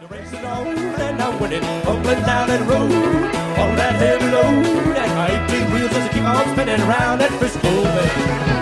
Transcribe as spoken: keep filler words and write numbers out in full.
The race is on and I'm winning, bumping down that road, on that heavy load, and my eighteen wheels just keep on spinning around that Frisco Bay.